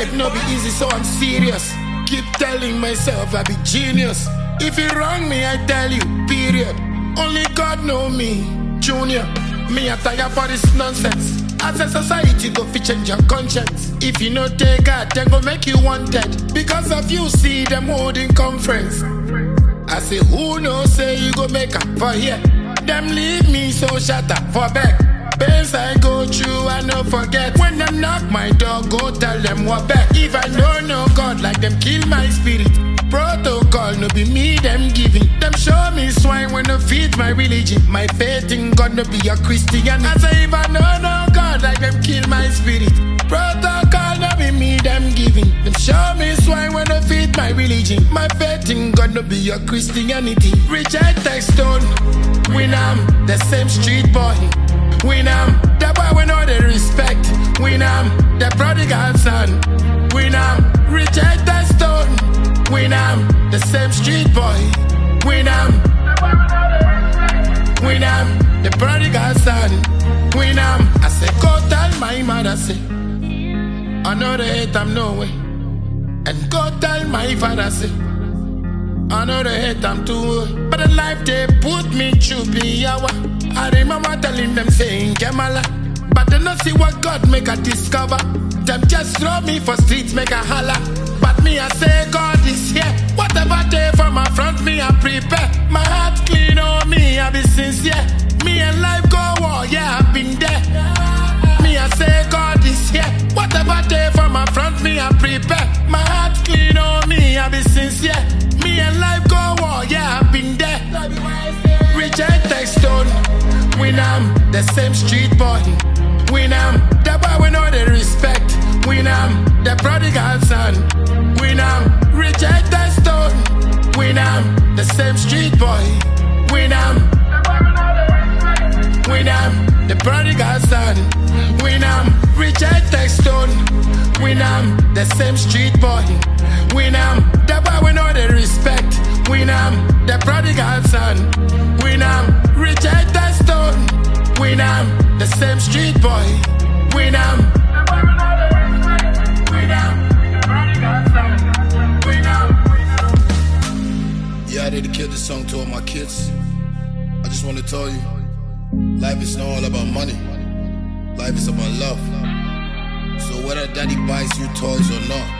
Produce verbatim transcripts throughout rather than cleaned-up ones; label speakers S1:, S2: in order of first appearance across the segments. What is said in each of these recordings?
S1: life no be easy, so I'm serious. Keep telling myself I be genius. If you wrong me, I tell you, period. Only God know me, Junior. Me I tire for this nonsense. As a society go fi change your conscience. If you no take God, then go make you wanted. Because of you see them holding conference. I say who knows say you go make up for here. Them leave me so shut up for back. Pains I go through, I no forget. When them knock my door, go tell them what back. If I don't know God, like them kill my spirit. Protocol, no be me, them giving. Them show me swine when they feed my religion. My faith in God, no be a Christian. I say if I don't know God, like them kill my spirit. Protocol, no be me, them giving. Them show me swine when they feed my religion. My faith in God, no be a Christianity. Reject text stone, win am, the same street boy. Win am, the boy we know the respect. Win am, the prodigal son. Win am, reject the stone. Win am, the same street boy. Win am, win am, the prodigal son. Win am, I say go tell my mother say I know they hate I'm no way. And go tell my father say I know they hate I'm too. But the life they put me through be hour. I remember telling them saying Kemala, but they not see what God make a discover. Them just throw me for streets, make a holler. But me I say God is here. Whatever day from my front me I prepare. My heart clean on me, I be sincere. Me and life go war, yeah I've been there. Me I say God is here. Whatever day from my front me I prepare. My heart clean on me, I be sincere. Me and life go war, yeah I've been there. Reject text stone. Win am, the same street boy. Win am, the boy we know the respect. Win am, the prodigal son. Win am, reject the stone. Win am, the same street boy. Win am, win am, the prodigal son. Win am, reject the stone. Win am, the same street boy. Win am, the boy we know the respect. Win am, the prodigal son. Win am, reject the stone. Win am, the same street boy. Win am, win am, the prodigal son. Win am.
S2: Yeah, I dedicate this song to all my kids. I just want to tell you, life is not all about money. Life is about love. So whether daddy buys you toys or not,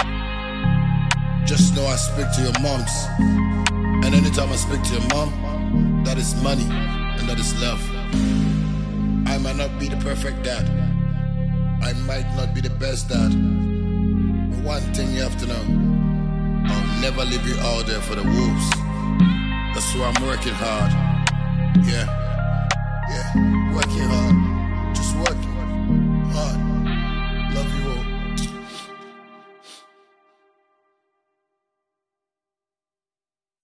S2: just know I speak to your moms. And anytime I speak to your mom, that is money and that is love. I might not be the perfect dad. I might not be the best dad. But one thing you have to know, I'll never leave you out there for the wolves. That's why I'm working hard. Yeah, yeah, working hard. Just working.